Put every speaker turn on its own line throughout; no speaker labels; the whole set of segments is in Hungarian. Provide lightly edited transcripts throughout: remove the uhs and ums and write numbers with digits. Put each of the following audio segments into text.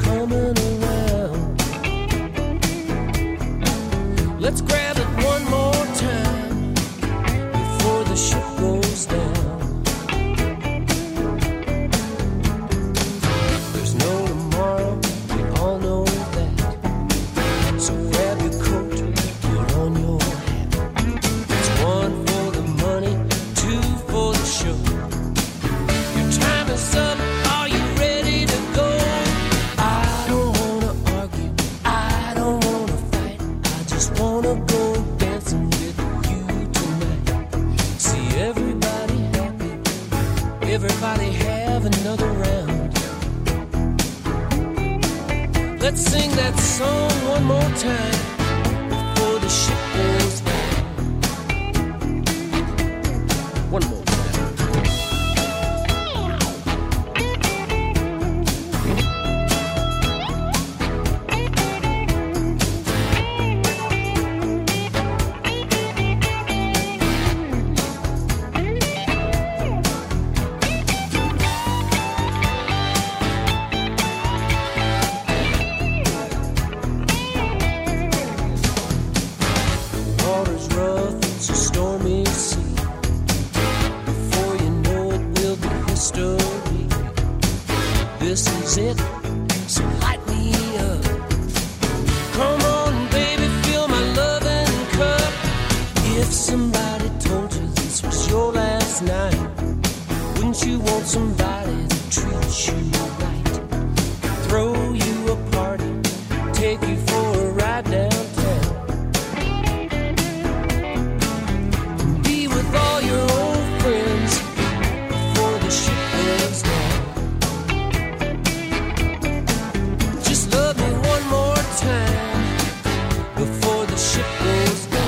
coming around. Let's grab it one more time before the ship goes down. There's no tomorrow, we all know that. So grab your coat, put on your hat. It's one for the money, two for the show. Your time is up, are you ready to go? I don't wanna argue, I don't wanna fight. I just wanna go dancing with you tonight. See everybody happy, everybody have another round. Let's sing that song one more time before the ship goes down. One more time. Water's rough, it's a stormy sea. Before you know it, we'll be history. This is it, so light me up. Come on, baby, fill my loving cup. If somebody told you this was your last night, wouldn't you want somebody to treat you right? Throw you a party, take you for a ride downtown. Be with all your old friends before the ship goes down. Just love me one more time before the ship goes down.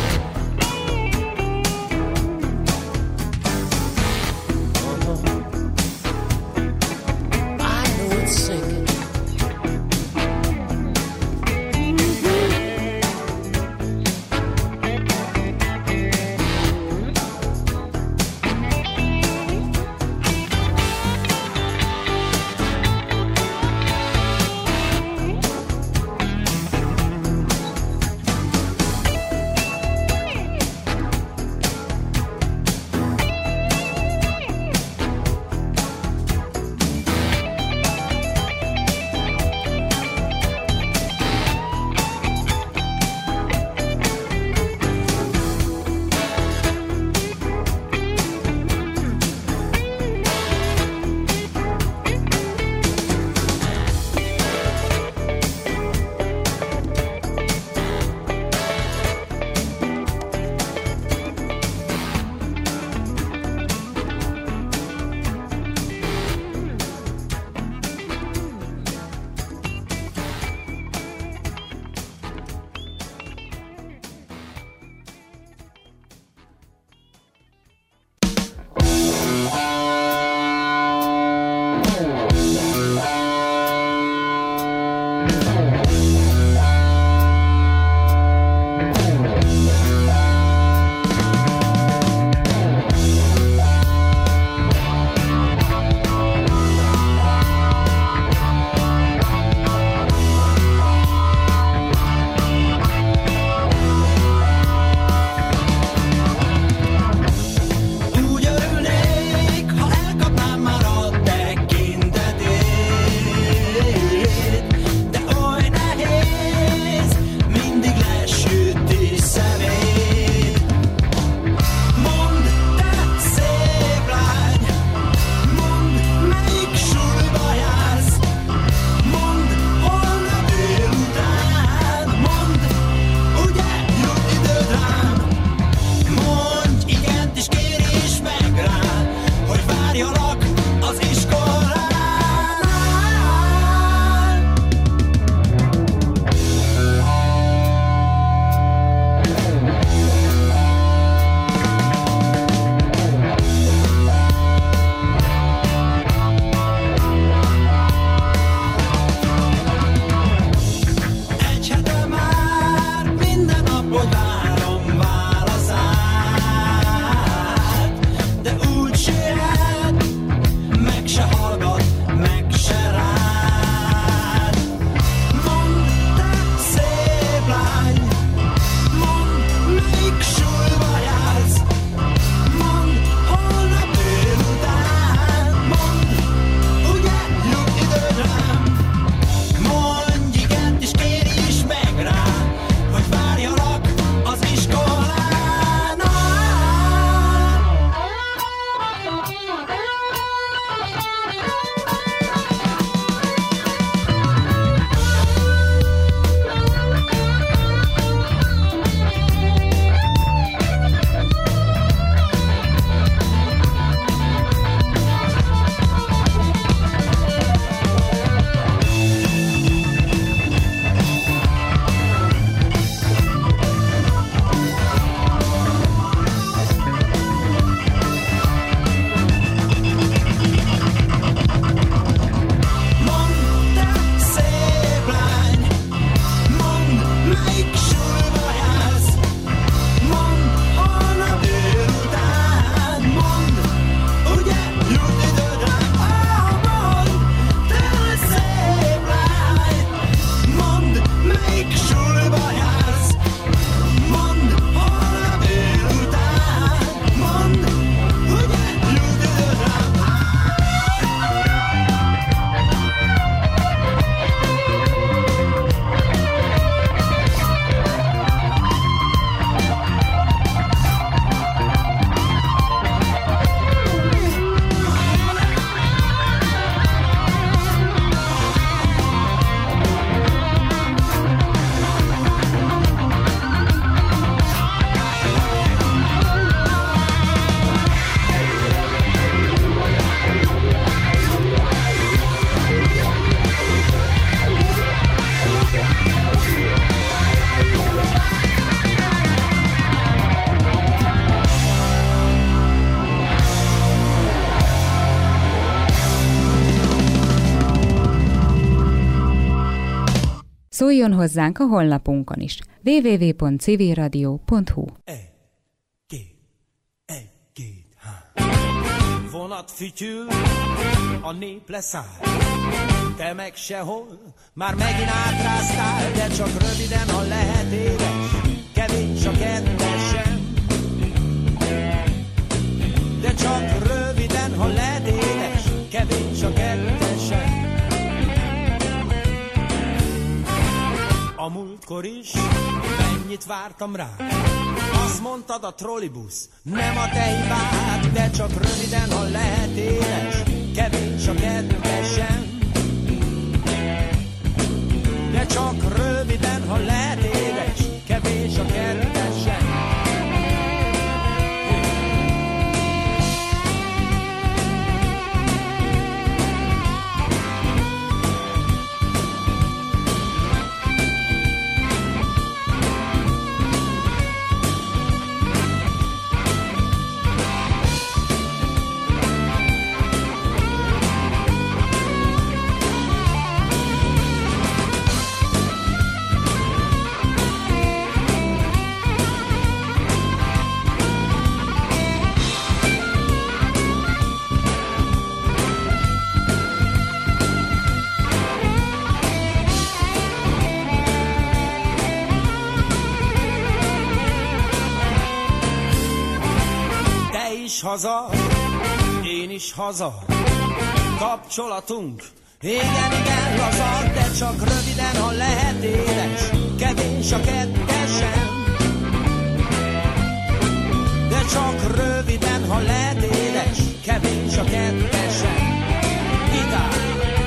I know it's sinking.
Úgy örülnék, ha elkapnám már a tekintetét, de Szóljon hozzánk a honlapunkon is. www.civilradio.hu.
Vonat fütyül, a nép leszáll, te meg sehol, már megint átráztál, de csak röviden, ha lehet édes, kevés a kettesem. De csak röviden, ha lehet édes, kevés a kettesem. A múltkor is mennyit vártam rá, azt mondtad, a trollibusz nem a te hibád, de csak röviden, ha lehet édes, kevés a kettesem. De csak röviden, ha lehet édes, kevés a kettesem. Haza, én is haza, kapcsolatunk, igen, igen, laza, de csak röviden, ha lehet édes, kevés a kettesem. De csak röviden, ha lehet édes, kevés a kettesem. Gitár!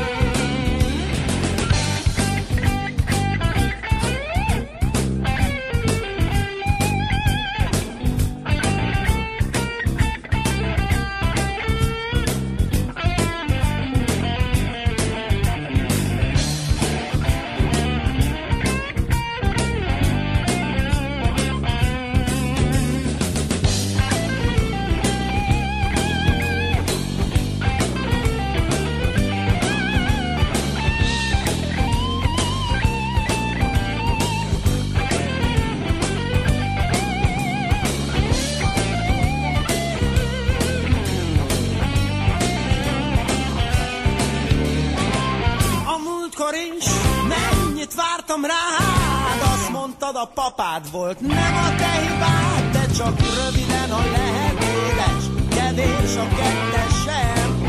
A papád volt, nem a te hibád, de csak röviden, ha lehet édes, kevés a kettesem.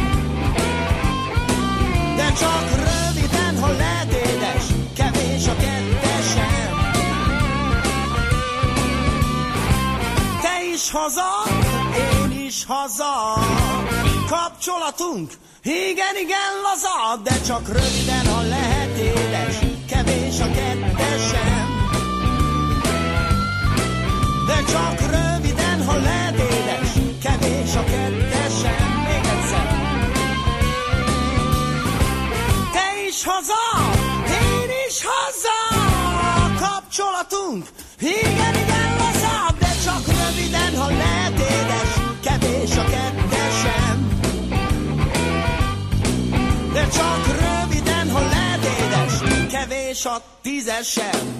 De csak röviden, ha lehet édes, kevés a kettesem. Te is haza, én is haza, kapcsolatunk, igen, igen, laza, de csak röviden, ha lehet édes, kevés a kettesem. De csak röviden, ha lehet édes, kevés a kettesem. Még egyszer. Te is haza, én is haza, kapcsolatunk, igen, igen, laza, de csak röviden, ha lehet édes, kevés a kettesem. De csak röviden, ha lehet édes, kevés a tízesem.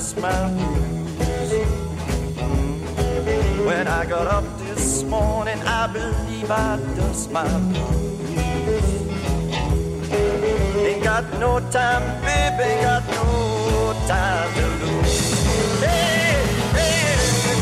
dust my blues. When I got up this morning, I believe I dust my blues. Ain't got no time, baby, ain't got no time to lose. Hey, hey,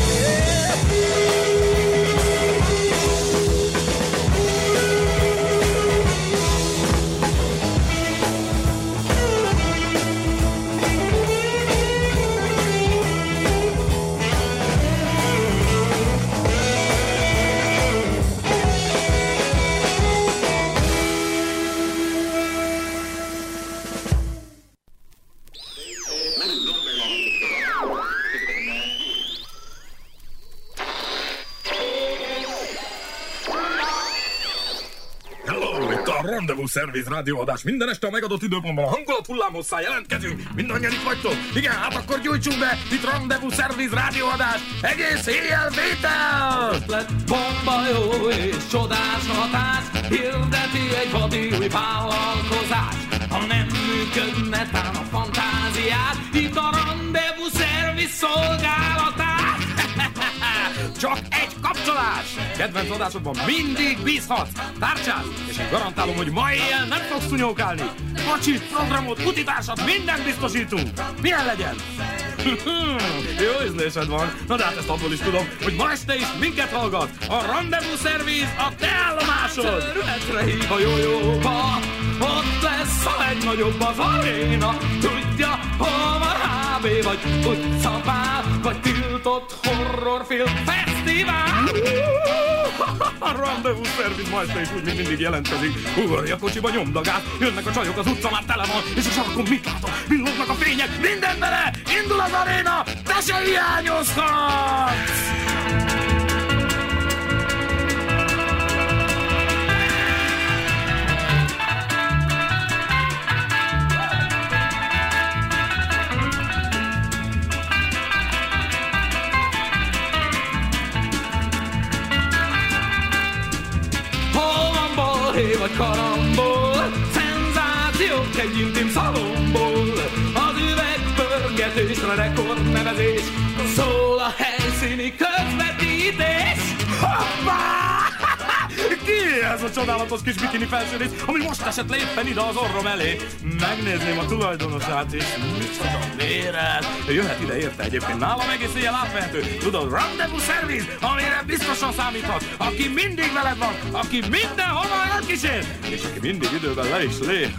Rendezvous Service rádióadás. Minden este a megadott időpontban a hangulat hullámhosszán jelentkezünk. Mindannyian itt vagytok? Igen, hát akkor gyújtsunk be. Itt Rendezvous Service rádióadás. Egész éjjel vétel!
Lett bomba jó és csodás hatás. Hirdeti egy vadi új vállalkozás. Ha nem működne tán a fantáziát, itt a Rendezvous Service szolgálatát.
Csak egy kapcsolás! Kedvenc adásodban mindig bízhatsz! Tárcsáz! És én garantálom, hogy ma éjjel nem fogsz szunyókálni! Kocsit, programot, utitársat, mindent biztosítunk! Milyen legyen? Jó ízlésed van! Na de hát ezt abból is tudom, hogy ma este is minket hallgat! A Rendezvous Service a te állomásod!
Területre hív a jójóba, ott lesz a legnagyobb az aréna. Tudja, hol van HB, vagy utcapál, vagy tiltott horrorfilm fesztivál.
A Rendezvous Service ma este is úgy, mint mindig jelentkezik. Ugorj a kocsiba, nyomd a gázt, jönnek a csajok, az utca már tele van, és a sarkon mit látok? Villognak a fények, minden bele! Indul az aréna, te se hiányozhatsz!
Vagy karambol, szenzációk egy intim szalomból. Az üvegpörgetésre rekordnevezés, szól a helyszíni közvetítés.
Hoppá! Ki ez a csodálatos kis bikini felsőrész, ami most esett le éppen ide az orrom elé? Megnézném a tulajdonosát is. Micsoda méret! Jöhet ide érte egyébként, nálam egész éjjel átvehető. Tudod, Rendezvous Service, amire biztosan számíthat. Aki mindig veled van, aki mindenhova elkísér, és aki mindig időben le is lép.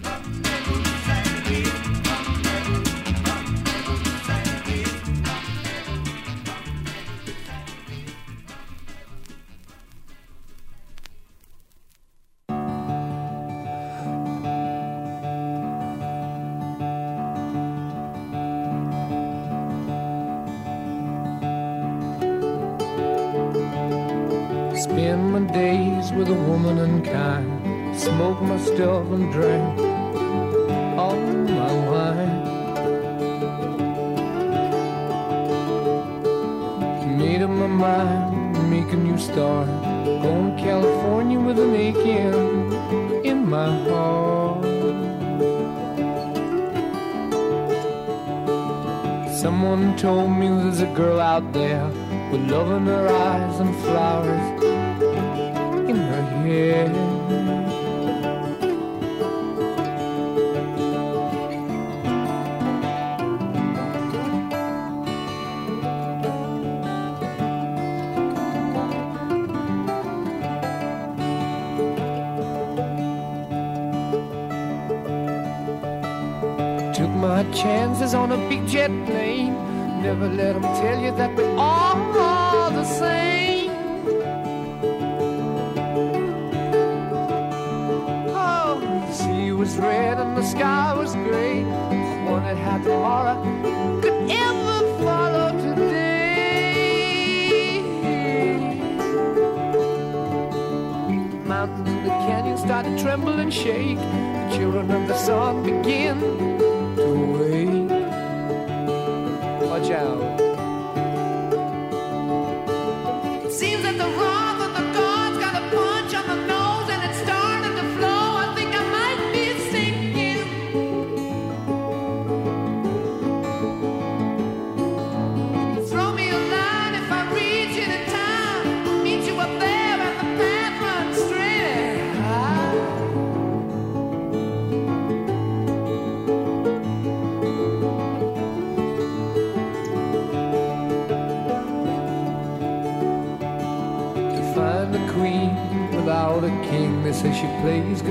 Spend my days with a woman unkind, smoke my stuff and drink all my wine. Made up my mind, make a new start, going to California with an aching in my heart. Someone told me there's a girl out there with love in her eyes and flowers in her hair. Took my chances on a big jet plane. Never let them tell you that we're all the same. Oh, the sea was red and the sky was gray. Wondered how tomorrow could ever follow today. Mountains in the canyon started to tremble and shake. The children of the sun begin to wake. Watch out. It seems that the wrath of the gods got a punch on the nose and it's starting to flow. I think I might be sinking.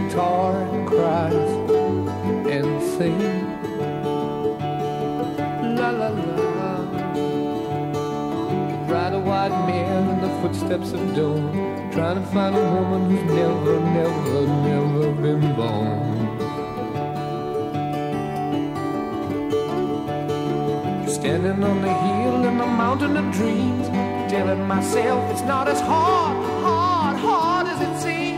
guitar and cries and sings. La la la. Ride a white man in the footsteps of dawn, trying to find a woman who's never, never, never been born. Standing on the hill in the mountain of dreams, telling myself it's not as hard, hard, hard as it seems.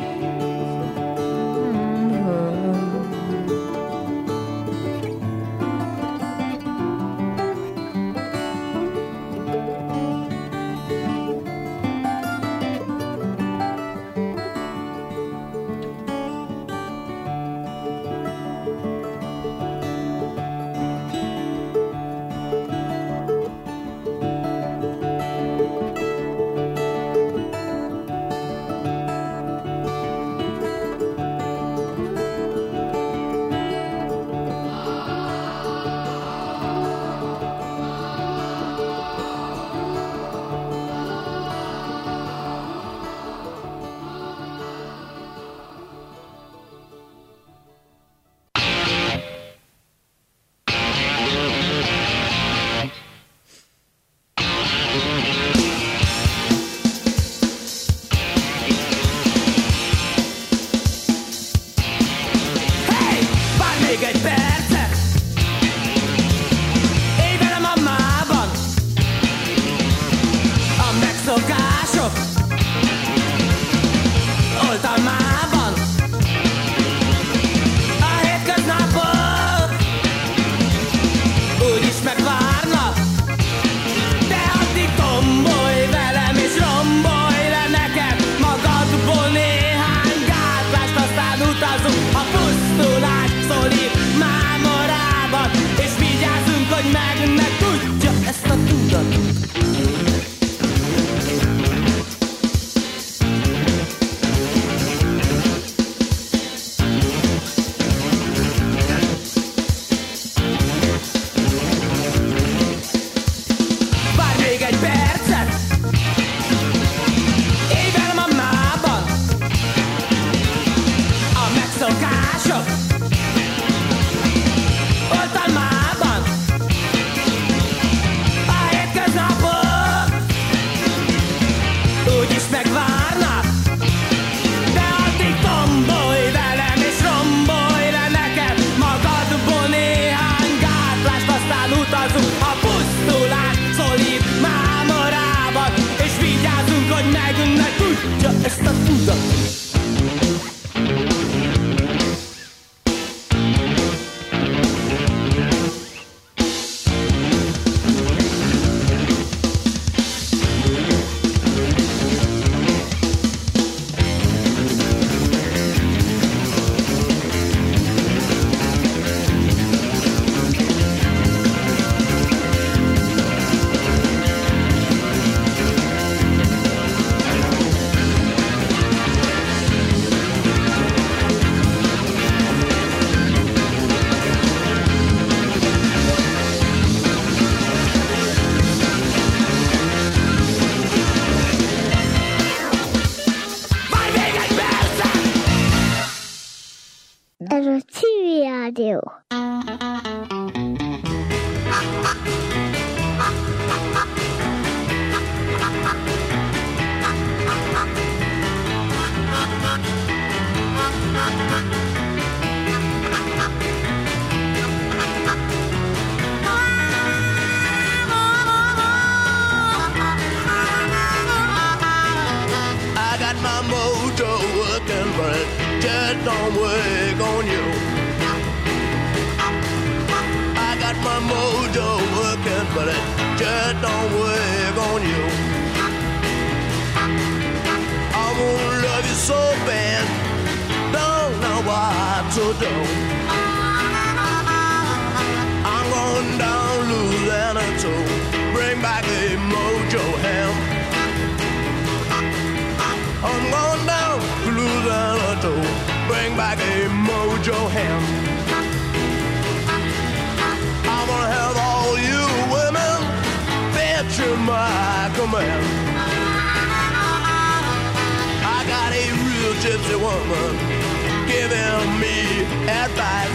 gypsy woman, give giving me advice.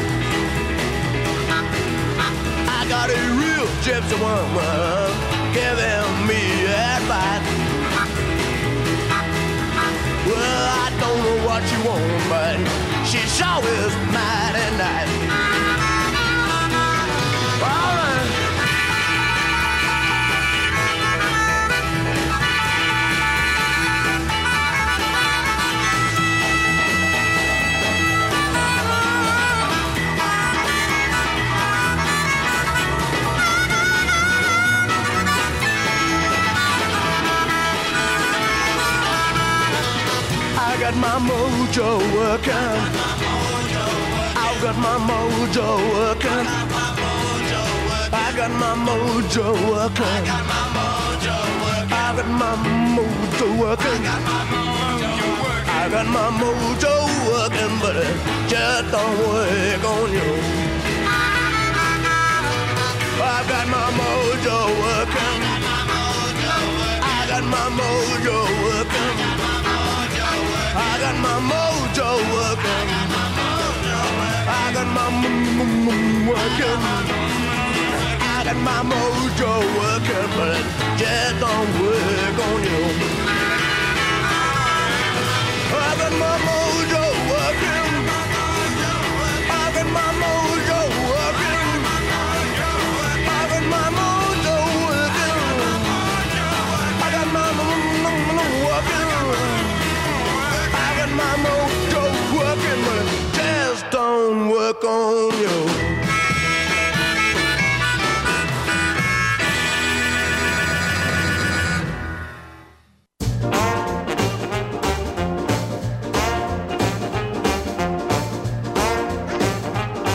I got a real gypsy woman giving me advice. Well, I don't know what you want, but she sure is mighty nice. All right. I got my mojo working. I've got my mojo working. I got my mojo working. I got my mojo working. I got my mojo working, but it just don't work on you. I got my mojo working. I got my mojo working. I got my mojo working. I got my working. I got my mojo working, but it just don't work on you. I got my mojo working.